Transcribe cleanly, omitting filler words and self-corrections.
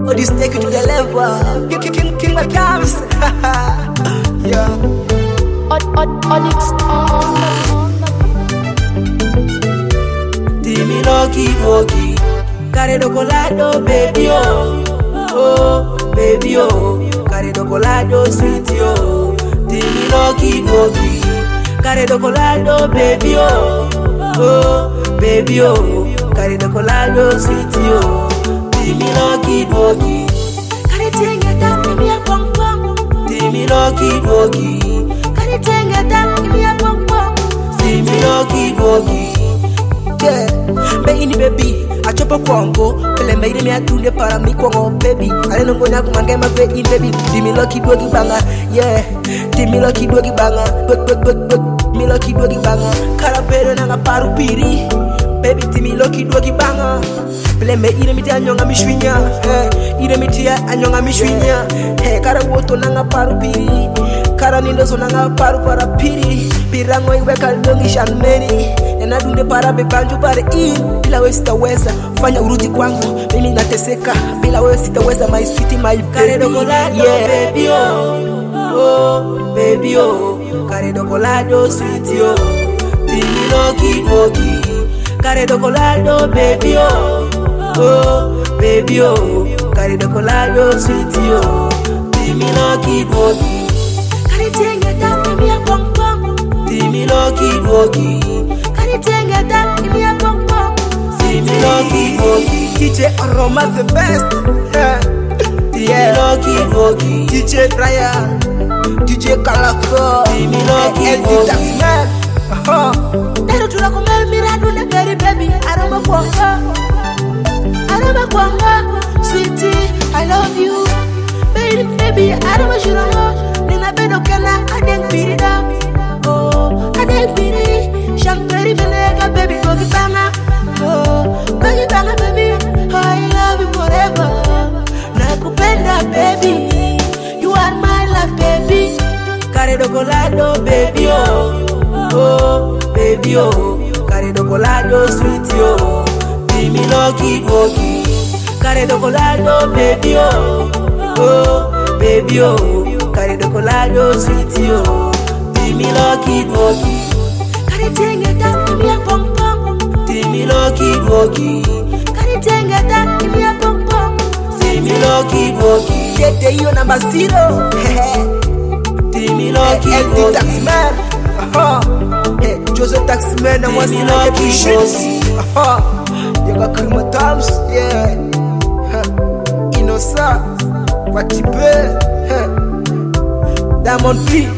Oh, this take you to the level. King my dance. Yeah. Onyx on. Timmy Lucky Boogie. Carry the colado, baby, oh. Oh, baby, oh. Carry the colado, sweetie, oh. Timmy Lucky Boogie. Carry the colado, baby, oh. Oh, baby, oh. Carry the colado, sweetie, oh. Timmy Lucky Boogie. Carry tenga down, give me a bong bong. Timmy Lucky Boogie. Carry tenga down, give me a bong bong. Timmy Lucky Boogie. Yeah, me ini baby. Achopo kwango, pele mbeire me atunde para mi kwango baby. Ale nongo nyaku mangema ve in baby. Timmy Lucky Boogie banga, yeah. Timmy Lucky Boogie banga, me Lucky Boogie banga. Karapero nanga paru piri, baby Timmy Lucky Boogie banga. Pele me ire miti anyonga mishwinya, ire miti anyonga mishwinya. Kara woto nanga paru piri, kara nindozo nanga paru para piri. Pirango iwe kalongi shanmeni. Na dunde para bebanju pare bila wewe sitaweza fanya urudi kwangu mimi nateseka bila wewe sitaweza my sweetie my baby yeah baby oh oh baby oh kare dokolado sweetie oh Timmy Lucky Boogie kare dokolado baby oh oh baby oh kare dokolado sweetie oh Timmy Lucky Boogie Carry tenga down, give me a bong bong. Timmy Lucky Boogie Tenga down, give me a bong bong. Timmy Lucky Boogie. DJ Aroma the best. Timmy Lucky Boogie. DJ Brian. DJ Kalako. Timmy Lucky Boogie. Taxman. Dero tula kumel miradu na gari baby. Aroma kwanga. Aroma kwanga. Sweetie, I love you. Baby, aroma shirama. Nina bedo kena adeng pirida. Oh, adeng pirida. Shamperi belega baby gogi banga. Oh, gogi banga baby. I love you forever. Nakupenda baby. You are my life baby. Kare dokolado baby oh. Oh baby oh. Kare dokolado sweetie oh. Timmy Lucky Boogie. Kare dokolado baby oh. Oh baby oh. Kare dokolado sweetie oh. Timmy Lucky Boogie. Tenga down, give me a bong bong. Timmy Lucky Boogie. Carry tenga down, give me a bong bong. Timmy Lucky Boogie. Get the yo number 0. Timmy Lucky Boogie. Taxman. Hey, Joseph Taxman. I want to like a shit. You got Krima Thumbs. Yeah. Inosa. What you pay? Diamond P.